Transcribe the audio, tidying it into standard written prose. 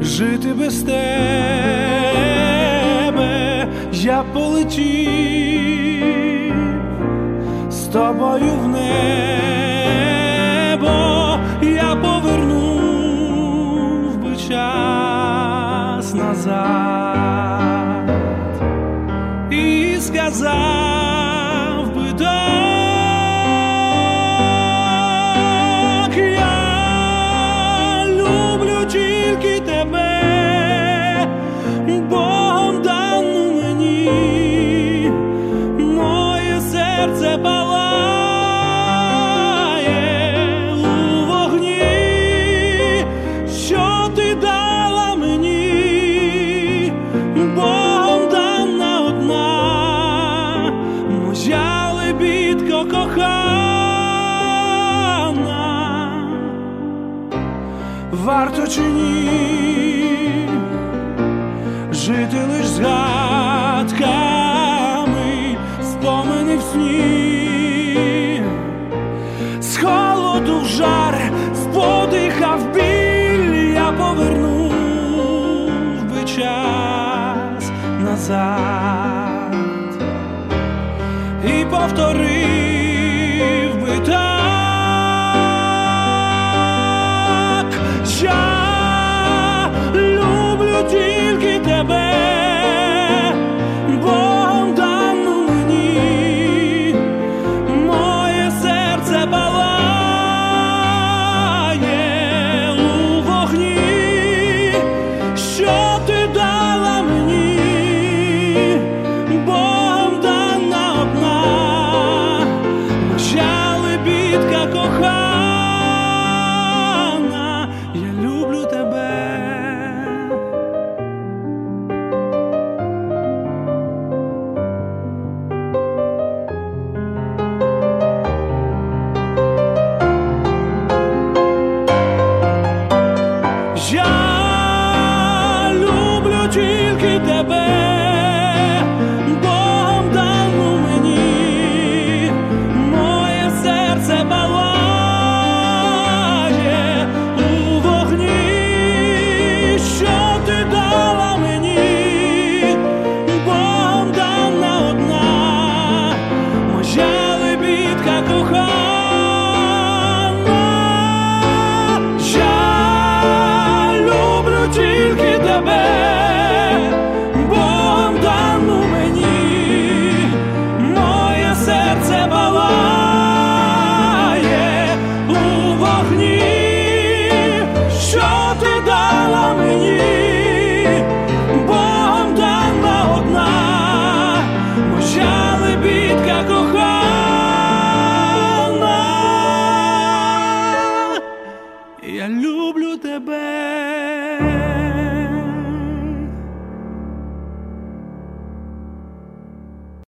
жити без тебе, я полетів з тобою в небо, я повернув би час назад і сказав би так: я люблю тільки тебе, Богом дану мені, моє серце палає у вогні, що ти дала мені, Богом дана одна, моя лебідко кохана. Варто чи ні жити лиш згадками, споменів сні, з холоду в жар, з подиха в біль, я повернув би час назад і повторив би так: я люблю тільки тебе, Богом дану мені, моє серце палає у вогні, що ти дала мені, Богом дана одна, моя лебідка кохана, я люблю тебе. Я люблю тільки тебе,